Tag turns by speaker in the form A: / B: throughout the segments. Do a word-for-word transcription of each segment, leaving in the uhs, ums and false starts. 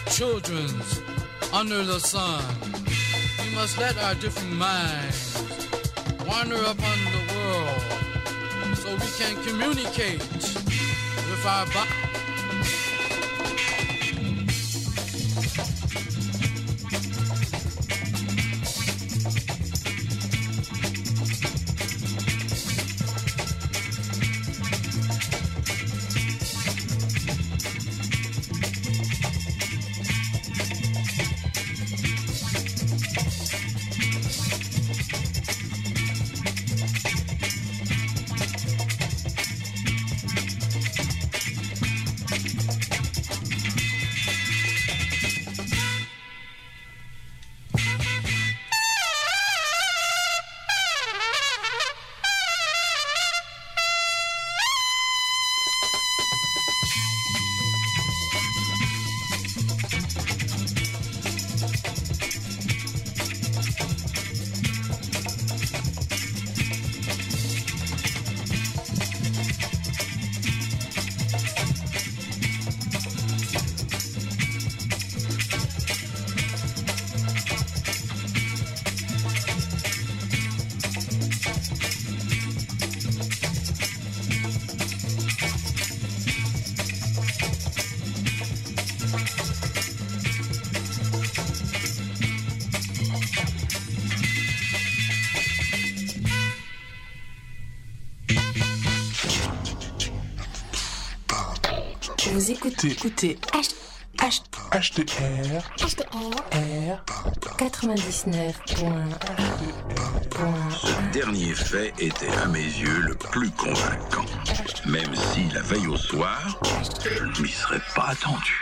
A: children's under the sun. We must let our different minds wander upon the world so we can communicate with our bodies.
B: Vous écoutez, écoutez H, H,
C: H D R
B: H D R R quatre-vingt-dix-neuf point un.
D: Ce dernier fait était à mes yeux le plus convaincant. Même si la veille au soir, je ne m'y serais pas attendu.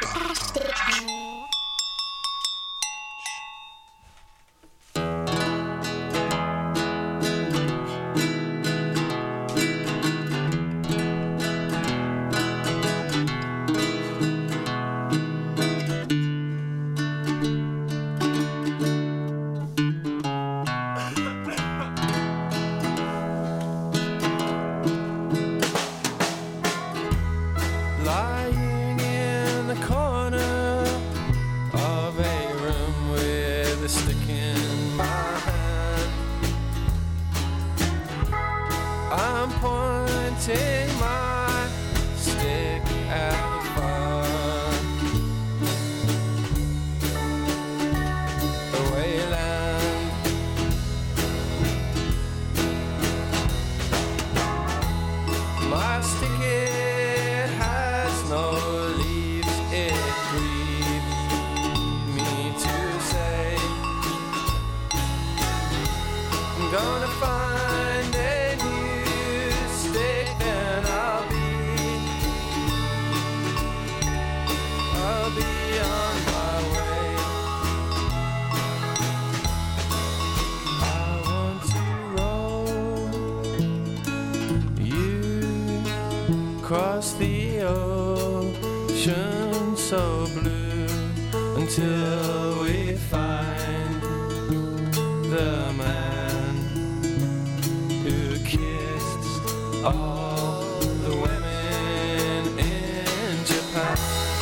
E: Across the ocean so blue until we find the man who kissed all the women in Japan.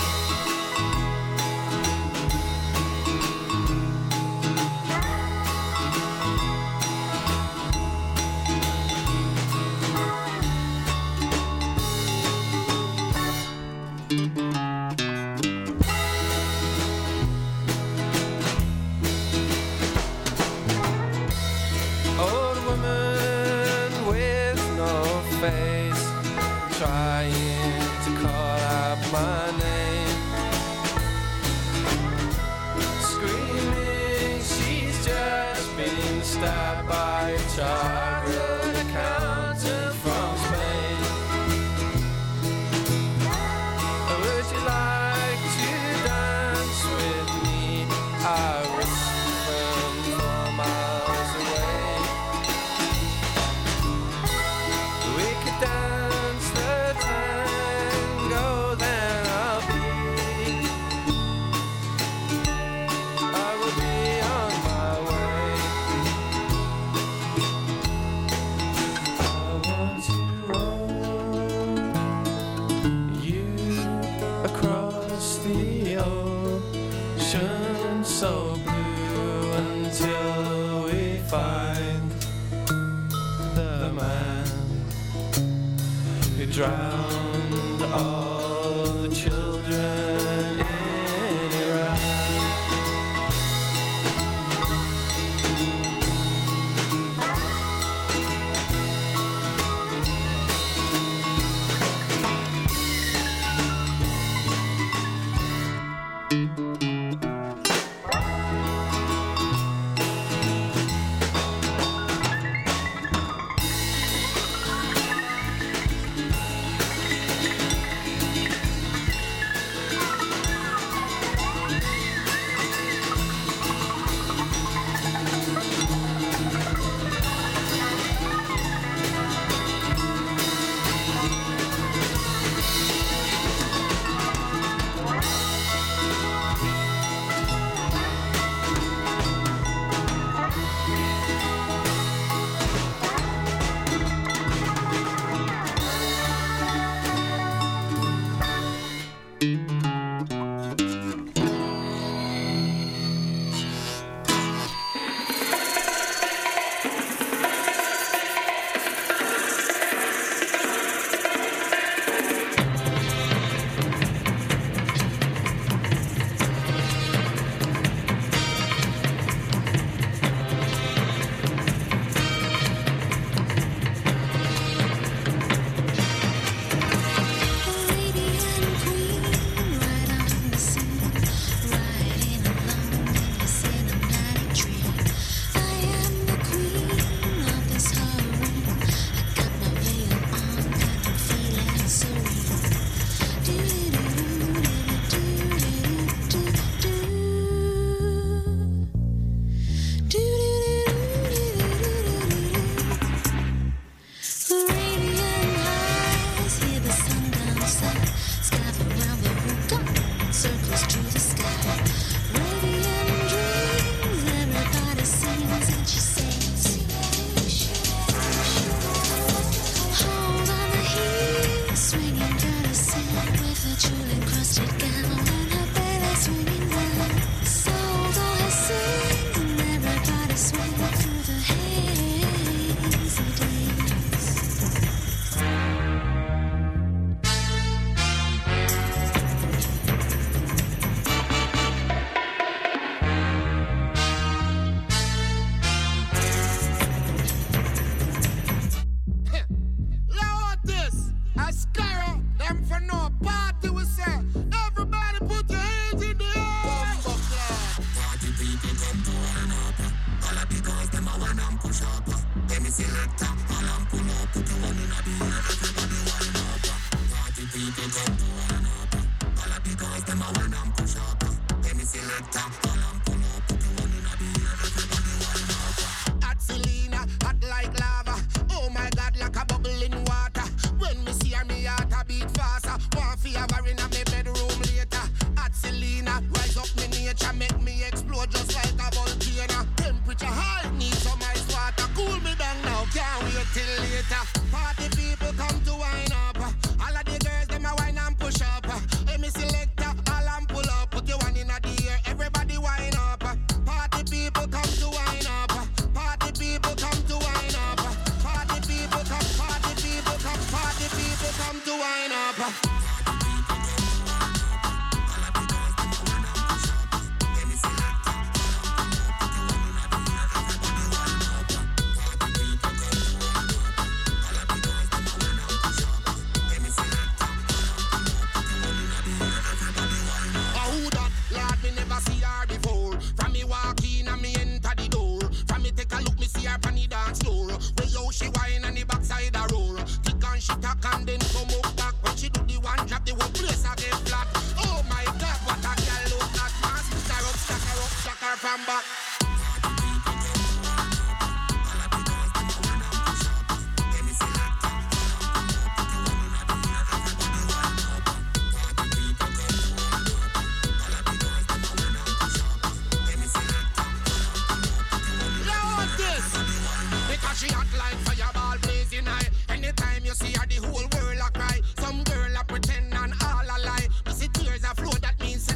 E: Trying to call out my name, screaming she's just been stabbed by a chartered accountant from Spain. Would you like to dance with me? I whispered from four miles away. We could dance find the man who drowned all the children in Iraq.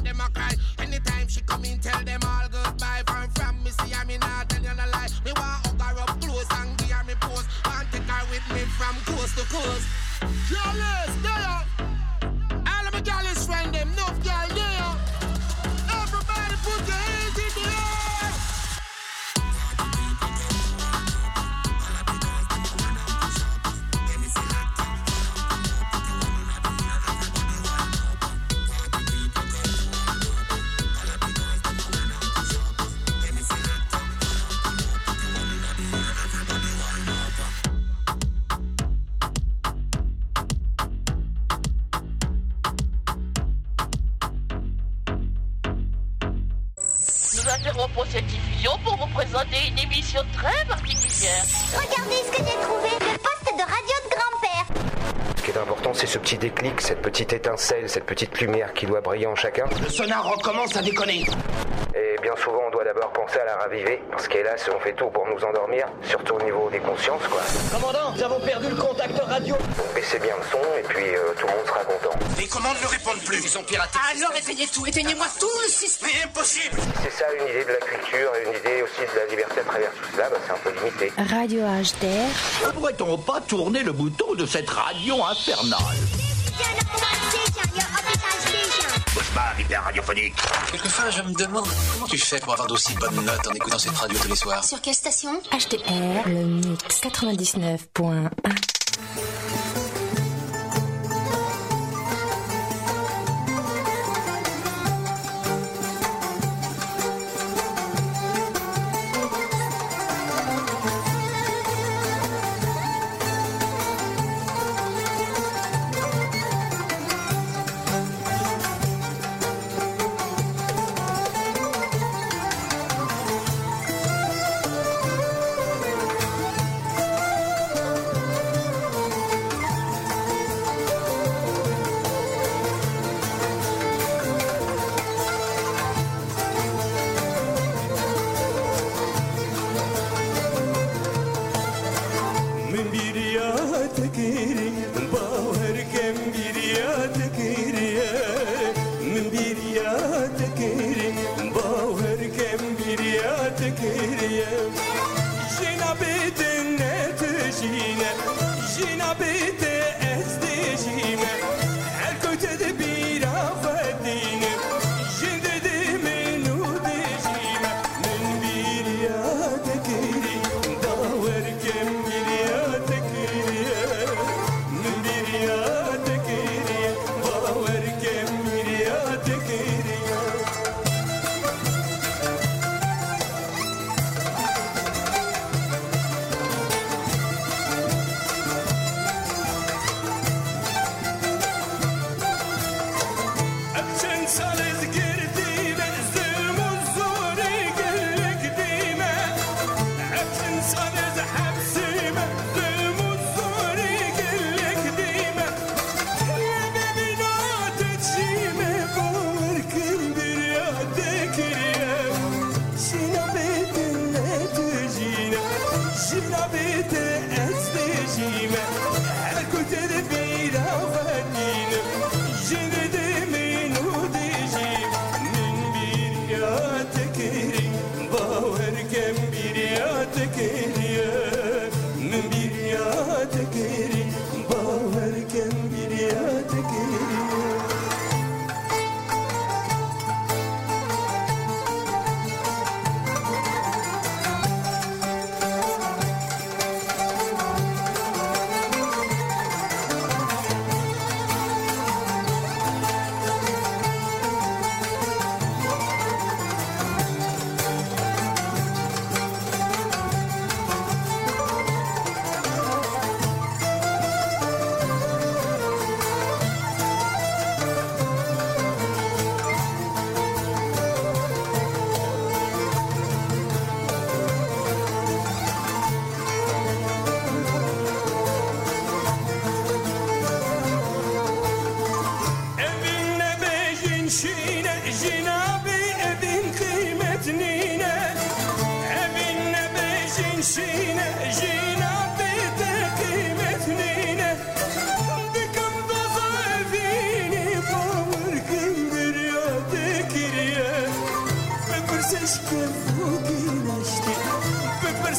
C: Anytime she come in, tell them all goodbye. From from me, see, I mean, I tell you no lie. Me want coast to coast. Girls, there. All of my girls friend them, enough girl there. Everybody put your hands in the air.
F: Pour cette diffusion pour vous présenter une émission très particulière.
G: Regardez ce que j'ai trouvé, le poste de radio de grand-père.
H: Ce qui est important, c'est ce petit déclic, cette petite étincelle, cette petite lumière qui doit briller en chacun.
C: Le sonar recommence à déconner.
H: Et bien souvent, on doit d'abord penser à la raviver, parce qu'hélas, on fait tout pour nous endormir, surtout au niveau des consciences, quoi.
C: Commandant, nous avons perdu le contact radio.
H: Donc baissez bien le son, et puis euh, tout le monde sera content.
C: Les commandes ne répondent plus, ils ont piraté.
F: Alors éteignez tout, éteignez-moi tout le système.
C: Mais impossible.
H: C'est ça une idée de la culture, et une idée aussi de la liberté à travers tout cela, bah, c'est un peu limité.
B: Radio H D R.
I: Ne pourrait-on pas tourner le bouton de cette radio infernale?
D: Bouge-pas, hyper radiophonique.
J: Quelquefois, je me demande comment tu fais pour avoir d'aussi bonnes notes en écoutant cette radio tous les soirs.
G: Sur quelle station?
B: H D R, le mix quatre-vingt-dix-neuf point un.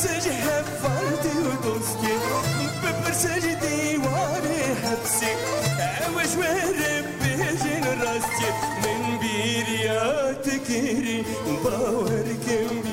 K: بپرسج حفالتی و دوستی بپرسج دیواری حبسی اوش ورب بیجن راستی من بیریات کری باور کم